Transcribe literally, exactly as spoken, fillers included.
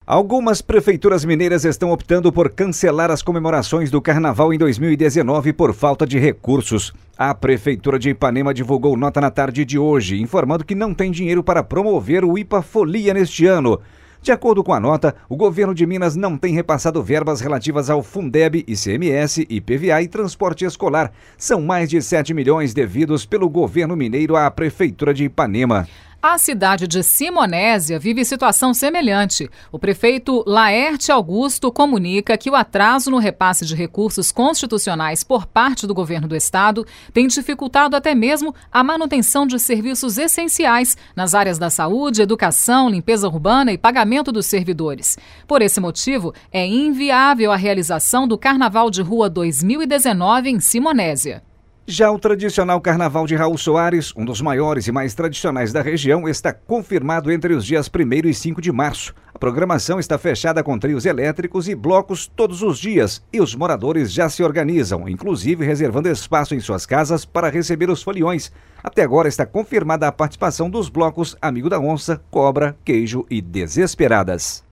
Algumas prefeituras mineiras estão optando por cancelar as comemorações do Carnaval em dois mil e dezenove por falta de recursos. A Prefeitura de Ipanema divulgou nota na tarde de hoje, informando que não tem dinheiro para promover o Ipafolia neste ano. De acordo com a nota, o governo de Minas não tem repassado verbas relativas ao Fundeb, I C M S, I P V A e transporte escolar. São mais de sete milhões devidos pelo governo mineiro à Prefeitura de Ipanema. A cidade de Simonésia vive situação semelhante. O prefeito Laerte Augusto comunica que o atraso no repasse de recursos constitucionais por parte do governo do estado tem dificultado até mesmo a manutenção de serviços essenciais nas áreas da saúde, educação, limpeza urbana e pagamento dos servidores. Por esse motivo, é inviável a realização do Carnaval de Rua dois mil e dezenove em Simonésia. Já o tradicional Carnaval de Raul Soares, um dos maiores e mais tradicionais da região, está confirmado entre os dias primeiro e cinco de março. A programação está fechada com trios elétricos e blocos todos os dias e os moradores já se organizam, inclusive reservando espaço em suas casas para receber os foliões. Até agora está confirmada a participação dos blocos Amigo da Onça, Cobra, Queijo e Desesperadas.